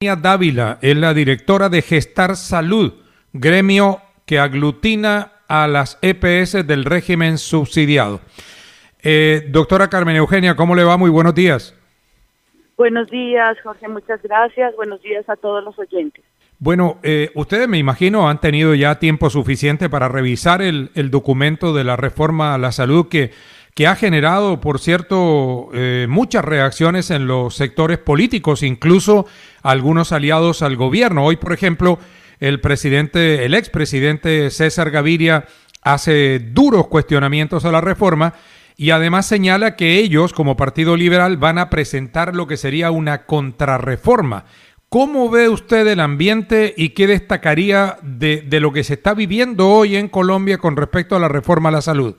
Dávila es la directora de Gestar Salud, gremio que aglutina a las EPS del régimen subsidiado. Doctora Carmen Eugenia, ¿cómo le va? Muy buenos días. Buenos días, Jorge, muchas gracias. Buenos días a todos los oyentes. Bueno, ustedes me imagino han tenido ya tiempo suficiente para revisar el documento de la reforma a la salud que ha generado, por cierto, muchas reacciones en los sectores políticos, incluso algunos aliados al gobierno. Hoy, por ejemplo, el expresidente César Gaviria hace duros cuestionamientos a la reforma y además señala que ellos, como Partido Liberal, van a presentar lo que sería una contrarreforma. ¿Cómo ve usted el ambiente y qué destacaría de lo que se está viviendo hoy en Colombia con respecto a la reforma a la salud?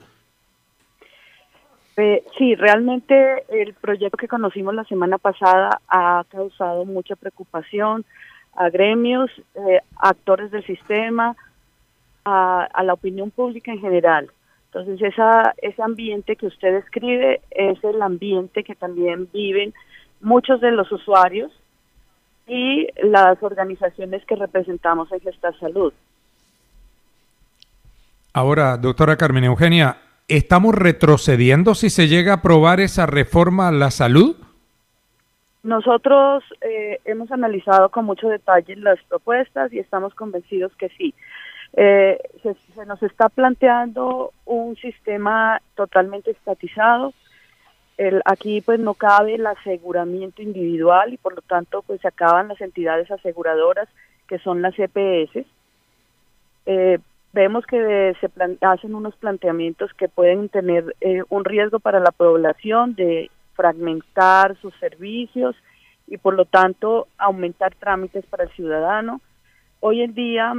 Sí, realmente el proyecto que conocimos la semana pasada ha causado mucha preocupación a gremios, actores del sistema, a la opinión pública en general. Entonces, ese ambiente que usted describe es el ambiente que también viven muchos de los usuarios y las organizaciones que representamos en Gestar Salud. Ahora, doctora Carmen Eugenia, ¿estamos retrocediendo si se llega a aprobar esa reforma a la salud? Nosotros hemos analizado con mucho detalle las propuestas y estamos convencidos que sí. Se nos está planteando un sistema totalmente estatizado. Aquí pues no cabe el aseguramiento individual y por lo tanto pues se acaban las entidades aseguradoras que son las EPS. Vemos que hacen unos planteamientos que pueden tener un riesgo para la población de fragmentar sus servicios y por lo tanto aumentar trámites para el ciudadano. Hoy en día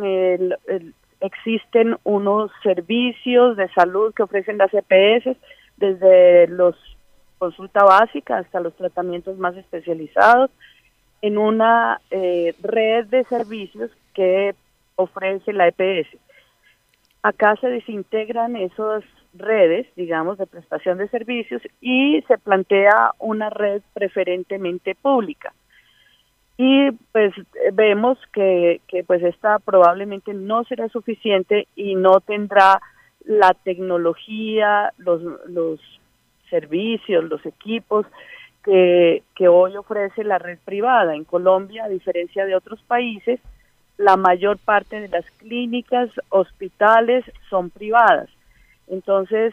existen unos servicios de salud que ofrecen las EPS, desde los consulta básica hasta los tratamientos más especializados, en una red de servicios que ofrece la EPS. Acá se desintegran esas redes, digamos, de prestación de servicios y se plantea una red preferentemente pública. Y pues vemos que pues esta probablemente no será suficiente y no tendrá la tecnología, los servicios, los equipos que hoy ofrece la red privada. En Colombia, a diferencia de otros países, la mayor parte de las clínicas, hospitales son privadas. Entonces,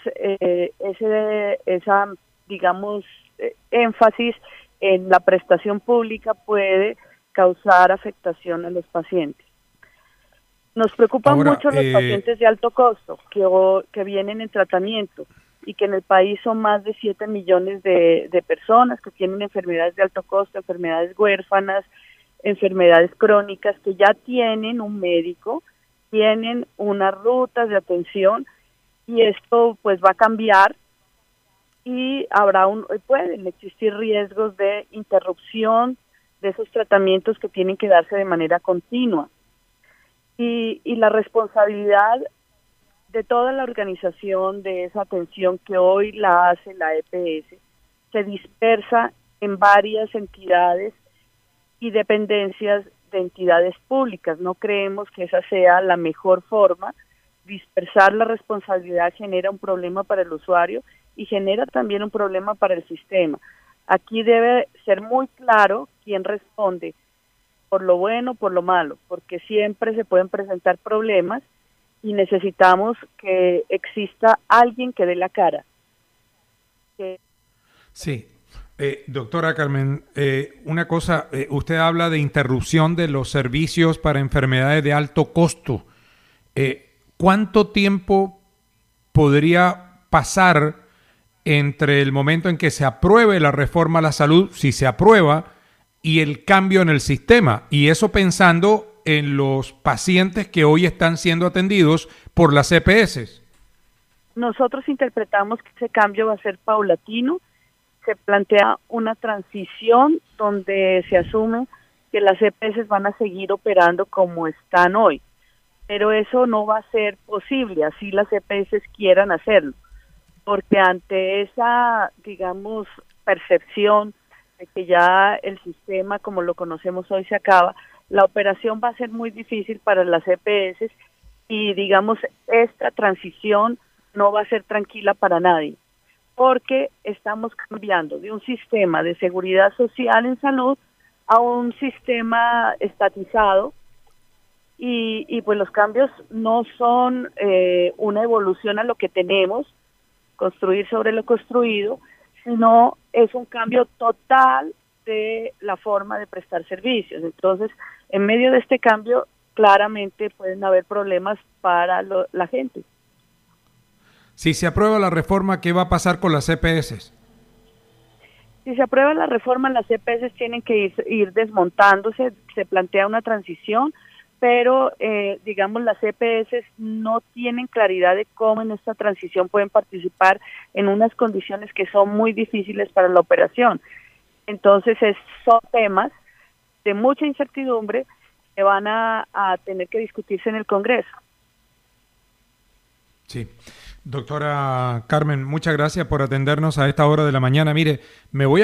digamos, énfasis en la prestación pública puede causar afectación a los pacientes. Nos preocupan mucho los pacientes de alto costo que vienen en tratamiento y que en el país son más de 7 millones de personas que tienen enfermedades de alto costo, enfermedades huérfanas, enfermedades crónicas, que ya tienen un médico, tienen unas rutas de atención y esto pues va a cambiar y pueden existir riesgos de interrupción de esos tratamientos que tienen que darse de manera continua. Y la responsabilidad de toda la organización de esa atención que hoy la hace la EPS se dispersa en varias entidades y dependencias de entidades públicas. No creemos que esa sea la mejor forma. Dispersar la responsabilidad genera un problema para el usuario y genera también un problema para el sistema. Aquí debe ser muy claro quién responde por lo bueno, por lo malo, porque siempre se pueden presentar problemas y necesitamos que exista alguien que dé la cara. Sí. Doctora Carmen, una cosa, usted habla de interrupción de los servicios para enfermedades de alto costo. ¿Cuánto tiempo podría pasar entre el momento en que se apruebe la reforma a la salud, si se aprueba, y el cambio en el sistema? Y eso pensando en los pacientes que hoy están siendo atendidos por las EPS. Nosotros interpretamos que ese cambio va a ser paulatino. Se plantea una transición donde se asume que las EPS van a seguir operando como están hoy, pero eso no va a ser posible, así las EPS quieran hacerlo, porque ante esa, digamos, percepción de que ya el sistema como lo conocemos hoy se acaba, la operación va a ser muy difícil para las EPS y digamos esta transición no va a ser tranquila para nadie, porque estamos cambiando de un sistema de seguridad social en salud a un sistema estatizado y pues los cambios no son una evolución a lo que tenemos, construir sobre lo construido, sino es un cambio total de la forma de prestar servicios. Entonces, en medio de este cambio, claramente pueden haber problemas para la gente. Si se aprueba la reforma, ¿qué va a pasar con las EPS? Si se aprueba la reforma, las EPS tienen que ir desmontándose, se plantea una transición, pero digamos las EPS no tienen claridad de cómo en esta transición pueden participar en unas condiciones que son muy difíciles para la operación. Entonces son temas de mucha incertidumbre que van a tener que discutirse en el Congreso. Sí. Doctora Carmen, muchas gracias por atendernos a esta hora de la mañana. Mire, me voy a